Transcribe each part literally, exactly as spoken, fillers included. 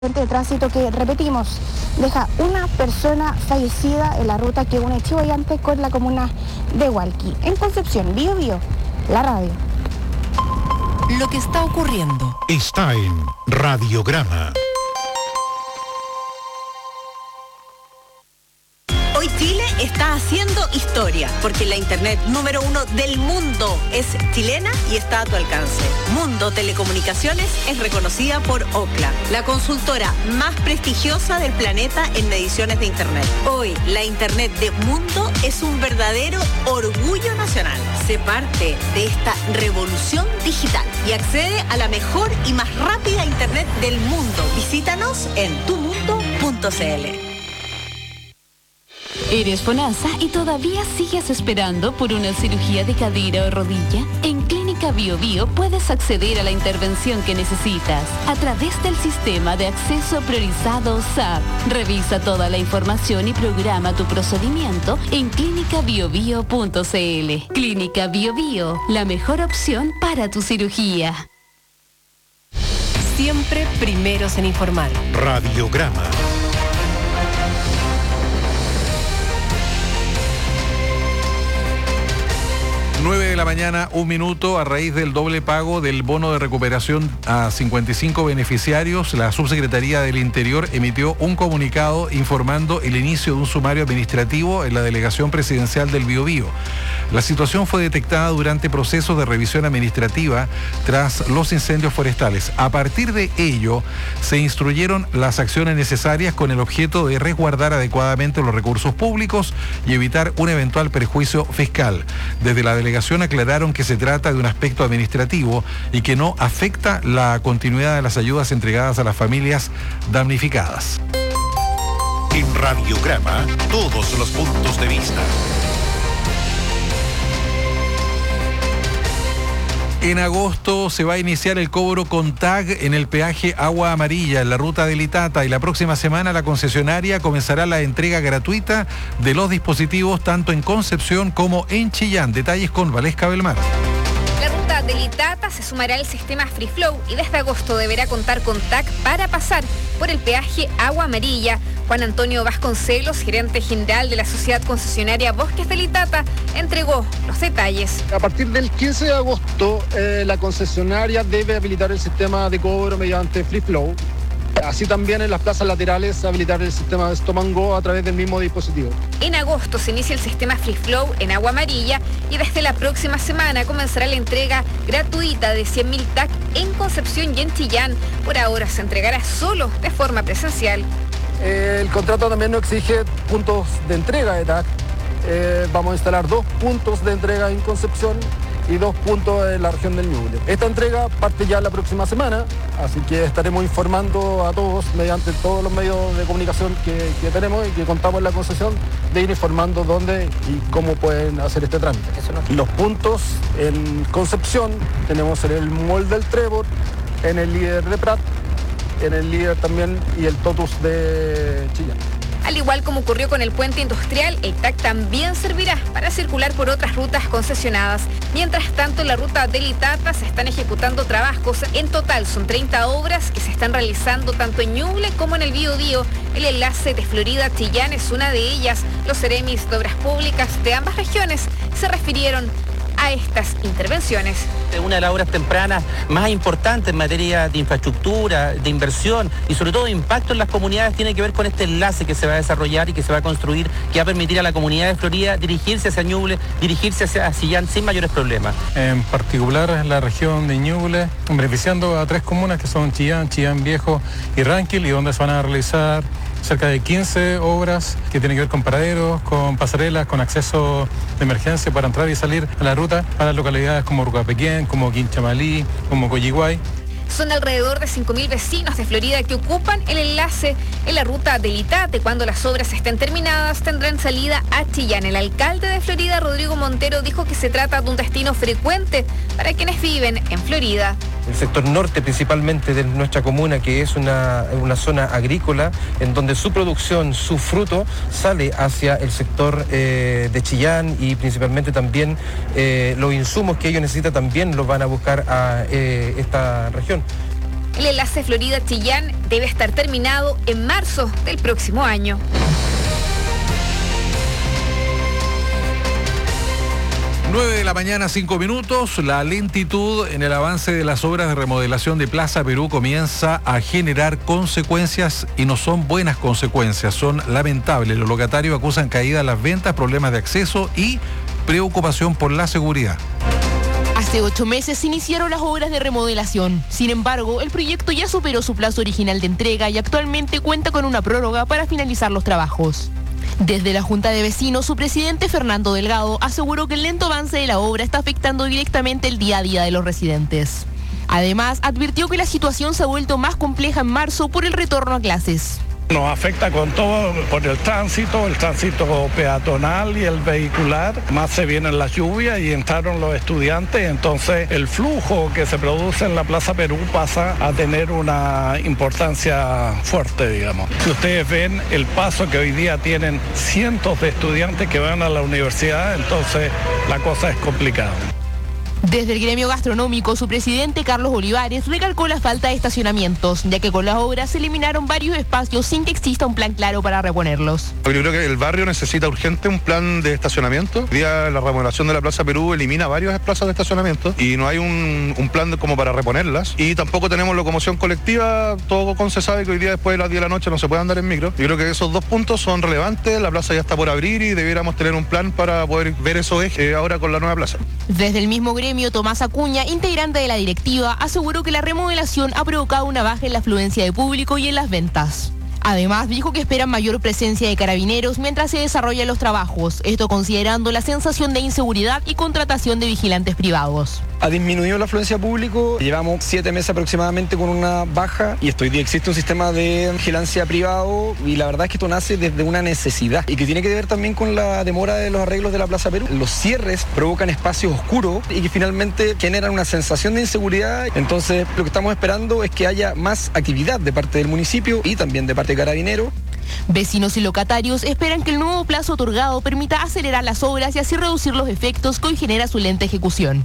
de tránsito que, repetimos, deja una persona fallecida en la ruta que une Chillán con la comuna de Hualqui. En Concepción, Bío Bío, la radio. Lo que está ocurriendo está en Radiograma. Hoy Chile está haciendo historia, porque la internet número uno del mundo es chilena y está a tu alcance. Mundo Telecomunicaciones es reconocida por Ookla, la consultora más prestigiosa del planeta en mediciones de internet. Hoy, la internet de Mundo es un verdadero orgullo nacional. Sé parte de esta revolución digital y accede a la mejor y más rápida internet del mundo. Visítanos en tu mundo punto c l. ¿Eres FONASA y todavía sigues esperando por una cirugía de cadera o rodilla? En Clínica Bío Bío puedes acceder a la intervención que necesitas a través del sistema de acceso priorizado S A P. Revisa toda la información y programa tu procedimiento en clínica bio bio punto c l. Clínica Bío Bío, la mejor opción para tu cirugía. Siempre primeros en informar. Radiograma. nueve de la mañana, un minuto. A raíz del doble pago del bono de recuperación a cincuenta y cinco beneficiarios, la Subsecretaría del Interior emitió un comunicado informando el inicio de un sumario administrativo en la Delegación Presidencial del Biobío. La situación fue detectada durante procesos de revisión administrativa tras los incendios forestales. A partir de ello, se instruyeron las acciones necesarias con el objeto de resguardar adecuadamente los recursos públicos y evitar un eventual perjuicio fiscal. Desde la delegación aclararon que se trata de un aspecto administrativo y que no afecta la continuidad de las ayudas entregadas a las familias damnificadas. En Radiograma, todos los puntos de vista. En agosto se va a iniciar el cobro con tag en el peaje Agua Amarilla en la ruta de Litata, y la próxima semana la concesionaria comenzará la entrega gratuita de los dispositivos tanto en Concepción como en Chillán. Detalles con Valesca Belmar. La ruta de Litata se sumará al sistema Free Flow y desde agosto deberá contar con tag para pasar por el peaje Agua Amarilla. Juan Antonio Vasconcelos, gerente general de la sociedad concesionaria Bosques de Litata, entregó los detalles. A partir del quince de agosto, eh, la concesionaria debe habilitar el sistema de cobro mediante Free Flow. Así también en las plazas laterales habilitar el sistema de Stop and Go a través del mismo dispositivo. En agosto se inicia el sistema Free Flow en Agua Amarilla y desde la próxima semana comenzará la entrega gratuita de cien mil tag en Concepción y en Chillán. Por ahora se entregará solo de forma presencial. Eh, el contrato también nos exige puntos de entrega de tag. Eh, vamos a instalar dos puntos de entrega en Concepción y dos puntos en la región del Ñuble. Esta entrega parte ya la próxima semana, así que estaremos informando a todos mediante todos los medios de comunicación que, que tenemos y que contamos en la concesión, de ir informando dónde y cómo pueden hacer este trámite. Los puntos en Concepción tenemos en el Mall del Trébol, en el líder de Prat, en el líder también y el Totus de Chillán. Al igual como ocurrió con el puente industrial, el tag también servirá para circular por otras rutas concesionadas. Mientras tanto, en la ruta de Litata se están ejecutando trabajos. En total son treinta obras que se están realizando tanto en Ñuble como en el Bío Bío. El enlace de Florida a Chillán es una de ellas. Los seremis de Obras Públicas de ambas regiones se refirieron a estas intervenciones. Una de las obras tempranas más importantes en materia de infraestructura, de inversión y sobre todo de impacto en las comunidades tiene que ver con este enlace que se va a desarrollar y que se va a construir, que va a permitir a la comunidad de Florida dirigirse hacia Ñuble, dirigirse hacia Chillán sin mayores problemas. En particular en la región de Ñuble, beneficiando a tres comunas que son Chillán, Chillán Viejo y Ranquil, y donde se van a realizar cerca de quince obras que tienen que ver con paraderos, con pasarelas, con acceso de emergencia para entrar y salir a la ruta para localidades como Rucapequén, como Quinchamalí, como Coyiguay. Son alrededor de cinco mil vecinos de Florida que ocupan el enlace en la ruta de Litate. Cuando las obras estén terminadas, tendrán salida a Chillán. El alcalde de Florida, Rodrigo Montero, dijo que se trata de un destino frecuente para quienes viven en Florida. El sector norte principalmente de nuestra comuna, que es una, una zona agrícola, en donde su producción, su fruto, sale hacia el sector eh, de Chillán, y principalmente también eh, los insumos que ellos necesitan también los van a buscar a eh, esta región. El enlace Florida-Chillán debe estar terminado en marzo del próximo año. nueve de la mañana, cinco minutos. La lentitud en el avance de las obras de remodelación de Plaza Perú comienza a generar consecuencias y no son buenas consecuencias, son lamentables. Los locatarios acusan caída en las ventas, problemas de acceso y preocupación por la seguridad. Hace ocho meses se iniciaron las obras de remodelación. Sin embargo, el proyecto ya superó su plazo original de entrega y actualmente cuenta con una prórroga para finalizar los trabajos. Desde la Junta de Vecinos, su presidente Fernando Delgado aseguró que el lento avance de la obra está afectando directamente el día a día de los residentes. Además, advirtió que la situación se ha vuelto más compleja en marzo por el retorno a clases. Nos afecta con todo por el tránsito, el tránsito peatonal y el vehicular. Más se vienen las lluvias y entraron los estudiantes, entonces el flujo que se produce en la Plaza Perú pasa a tener una importancia fuerte, digamos. Si ustedes ven el paso que hoy día tienen cientos de estudiantes que van a la universidad, entonces la cosa es complicada. Desde el gremio gastronómico, su presidente Carlos Olivares recalcó la falta de estacionamientos, ya que con las obras se eliminaron varios espacios sin que exista un plan claro para reponerlos. Yo creo que el barrio necesita urgente un plan de estacionamiento. Hoy día la remodelación de la Plaza Perú elimina varias plazas de estacionamiento y no hay un, un plan de, como para reponerlas. Y tampoco tenemos locomoción colectiva. Todo con se sabe que hoy día después de las diez de la noche no se puede andar en micro. Yo creo que esos dos puntos son relevantes. La plaza ya está por abrir y debiéramos tener un plan para poder ver esos ejes ahora con la nueva plaza. Desde el mismo gremio, Tomás Acuña, integrante de la directiva, aseguró que la remodelación ha provocado una baja en la afluencia de público y en las ventas. Además, dijo que esperan mayor presencia de carabineros mientras se desarrollan los trabajos, esto considerando la sensación de inseguridad y contratación de vigilantes privados. Ha disminuido la afluencia de público, llevamos siete meses aproximadamente con una baja y esto hoy día existe un sistema de vigilancia privado y la verdad es que esto nace desde una necesidad y que tiene que ver también con la demora de los arreglos de la Plaza Perú. Los cierres provocan espacios oscuros y que finalmente generan una sensación de inseguridad, entonces lo que estamos esperando es que haya más actividad de parte del municipio y también de parte de Carabineros. Vecinos y locatarios esperan que el nuevo plazo otorgado permita acelerar las obras y así reducir los efectos que hoy genera su lenta ejecución.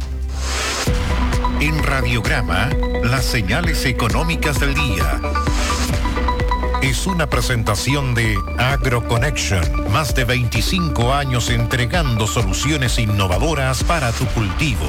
En Radiograma, las señales económicas del día. Es una presentación de AgroConnection, más de veinticinco años entregando soluciones innovadoras para tu cultivo.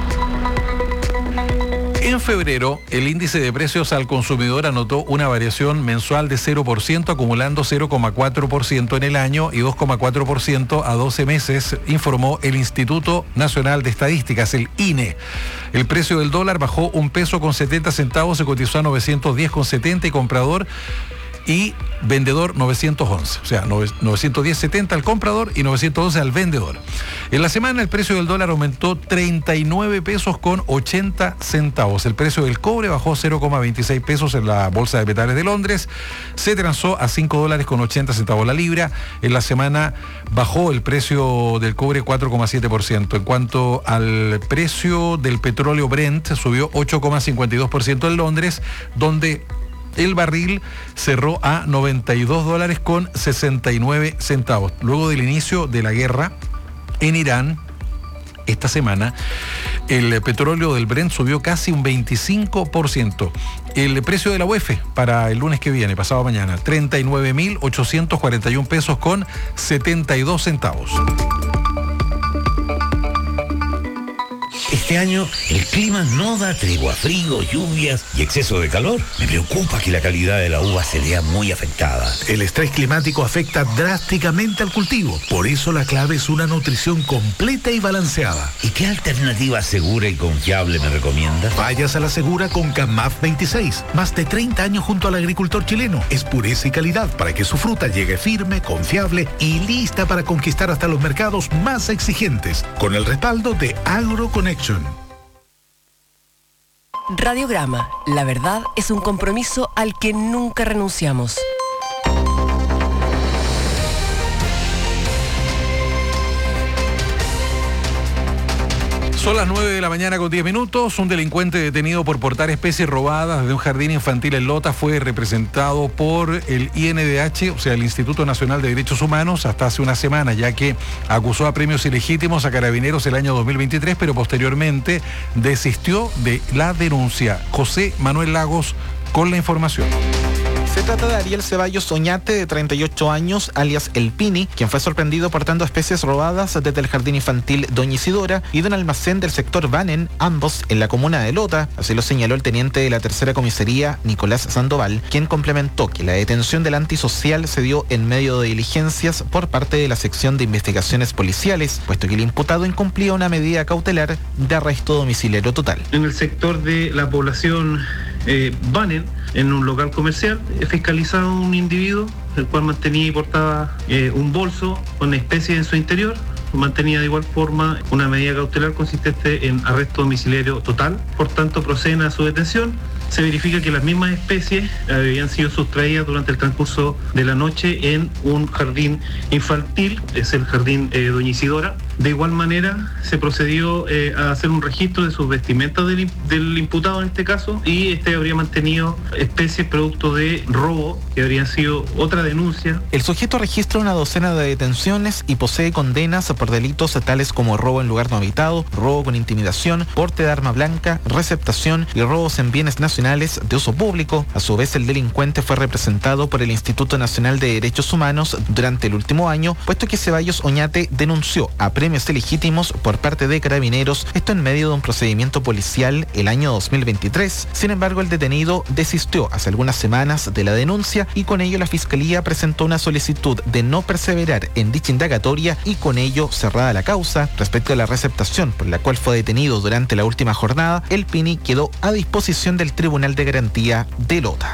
En febrero, el índice de precios al consumidor anotó una variación mensual de cero por ciento, acumulando cero coma cuatro por ciento en el año y dos coma cuatro por ciento a doce meses, informó el Instituto Nacional de Estadísticas, el I N E. El precio del dólar bajó un peso con setenta centavos, se cotizó a novecientos diez con setenta y comprador y vendedor novecientos once, o sea, novecientos diez con setenta al comprador y novecientos once al vendedor. En la semana el precio del dólar aumentó treinta y nueve pesos con ochenta centavos. El precio del cobre bajó cero coma veintiséis pesos en la Bolsa de Metales de Londres, se transó a cinco dólares con ochenta centavos la libra. En la semana bajó el precio del cobre cuatro coma siete por ciento. En cuanto al precio del petróleo Brent, subió ocho coma cincuenta y dos por ciento en Londres, donde el barril cerró a noventa y dos dólares con sesenta y nueve centavos. Luego del inicio de la guerra en Irán, esta semana, el petróleo del Brent subió casi un veinticinco por ciento. El precio de la U E F para el lunes que viene, pasado mañana, treinta y nueve mil ochocientos cuarenta y un pesos con setenta y dos centavos. Este año el clima no da tregua, frío, lluvias y exceso de calor. Me preocupa que la calidad de la uva se vea muy afectada. El estrés climático afecta drásticamente al cultivo. Por eso la clave es una nutrición completa y balanceada. ¿Y qué alternativa segura y confiable me recomiendas? Vayas a la segura con CAMAF veintiséis. Más de treinta años junto al agricultor chileno. Es pureza y calidad para que su fruta llegue firme, confiable y lista para conquistar hasta los mercados más exigentes. Con el respaldo de AgroConnection. Radiograma, la verdad es un compromiso al que nunca renunciamos. Son las nueve de la mañana con diez minutos. Un delincuente detenido por portar especies robadas de un jardín infantil en Lota fue representado por el I N D H, o sea, el Instituto Nacional de Derechos Humanos, hasta hace una semana, ya que acusó a premios ilegítimos a Carabineros el año dos mil veintitrés, pero posteriormente desistió de la denuncia. José Manuel Lagos con la información. Se trata de Ariel Ceballos Oñate, de treinta y ocho años, alias El Pini, quien fue sorprendido portando especies robadas desde el jardín infantil Doña Isidora y de un almacén del sector Banen, ambos en la comuna de Lota. Así lo señaló el teniente de la tercera comisaría, Nicolás Sandoval, quien complementó que la detención del antisocial se dio en medio de diligencias por parte de la sección de investigaciones policiales, puesto que el imputado incumplía una medida cautelar de arresto domiciliario total. En el sector de la población eh, Banen, en un local comercial, fiscalizado un individuo, el cual mantenía y portaba eh, un bolso con especies en su interior. Mantenía de igual forma una medida cautelar consistente en arresto domiciliario total. Por tanto, proceden a su detención. Se verifica que las mismas especies habían sido sustraídas durante el transcurso de la noche en un jardín infantil, es el jardín eh, Doña Isidora. De igual manera, se procedió eh, a hacer un registro de sus vestimentas del, del imputado en este caso, y este habría mantenido especies producto de robo, que habrían sido otra denuncia. El sujeto registra una docena de detenciones y posee condenas por delitos tales como robo en lugar no habitado, robo con intimidación, porte de arma blanca, receptación y robos en bienes nacionales de uso público. A su vez, el delincuente fue representado por el Instituto Nacional de Derechos Humanos durante el último año, puesto que Ceballos Oñate denunció a premios ilegítimos por parte de Carabineros, esto en medio de un procedimiento policial el año dos mil veintitrés. Sin embargo, el detenido desistió hace algunas semanas de la denuncia y con ello la Fiscalía presentó una solicitud de no perseverar en dicha indagatoria y con ello cerrada la causa. Respecto a la receptación por la cual fue detenido durante la última jornada, el Pini quedó a disposición del Tribunal de Garantía de Lota.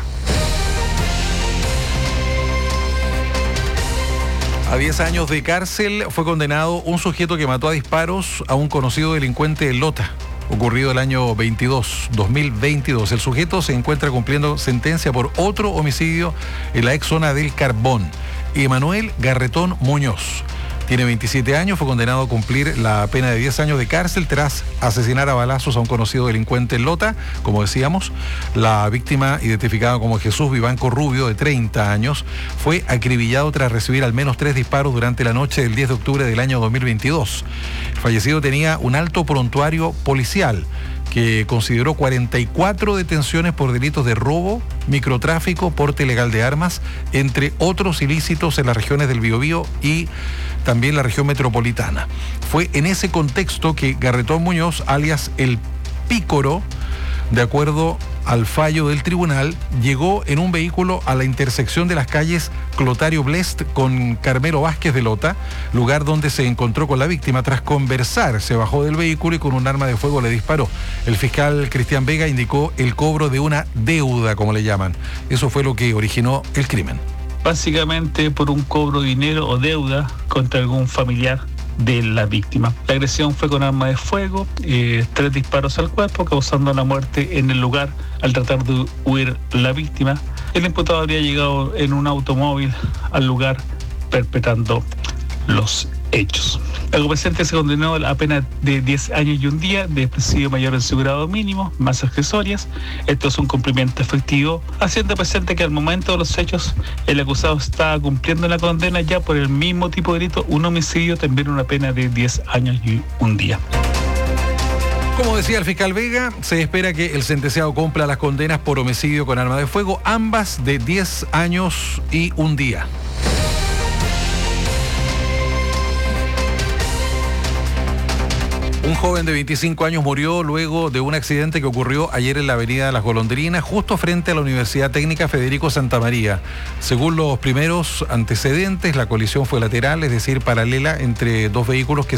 A diez años de cárcel fue condenado un sujeto que mató a disparos a un conocido delincuente en Lota, ocurrido el año veintidós, dos mil veintidós. El sujeto se encuentra cumpliendo sentencia por otro homicidio en la ex zona del Carbón. Emanuel Garretón Muñoz. Tiene veintisiete años, fue condenado a cumplir la pena de diez años de cárcel tras asesinar a balazos a un conocido delincuente en Lota. Como decíamos, la víctima, identificada como Jesús Vivanco Rubio, de treinta años, fue acribillado tras recibir al menos tres disparos durante la noche del diez de octubre del año dos mil veintidós. El fallecido tenía un alto prontuario policial que consideró cuarenta y cuatro detenciones por delitos de robo, microtráfico, porte ilegal de armas, entre otros ilícitos en las regiones del Biobío y también la región metropolitana. Fue en ese contexto que Garretón Muñoz, alias El Pícoro, de acuerdo al fallo del tribunal, llegó en un vehículo a la intersección de las calles Clotario Blest con Carmelo Vázquez de Lota, lugar donde se encontró con la víctima. Tras conversar, se bajó del vehículo y con un arma de fuego le disparó. El fiscal Cristian Vega indicó el cobro de una deuda, como le llaman. Eso fue lo que originó el crimen. Básicamente por un cobro de dinero o deuda contra algún familiar de la víctima. La agresión fue con arma de fuego, eh, tres disparos al cuerpo, causando la muerte en el lugar al tratar de huir la víctima. El imputado habría llegado en un automóvil al lugar perpetrando los hechos. Al presente se condenó a pena de diez años y un día de presidio mayor en su grado mínimo, más accesorias. Esto es un cumplimiento efectivo, haciendo presente que al momento de los hechos el acusado estaba cumpliendo la condena ya por el mismo tipo de delito, un homicidio, también una pena de diez años y un día. Como decía el fiscal Vega, se espera que el sentenciado cumpla las condenas por homicidio con arma de fuego, ambas de diez años y un día. Un joven de veinticinco años murió luego de un accidente que ocurrió ayer en la avenida de Las Golondrinas, justo frente a la Universidad Técnica Federico Santa María. Según los primeros antecedentes, la colisión fue lateral, es decir, paralela entre dos vehículos que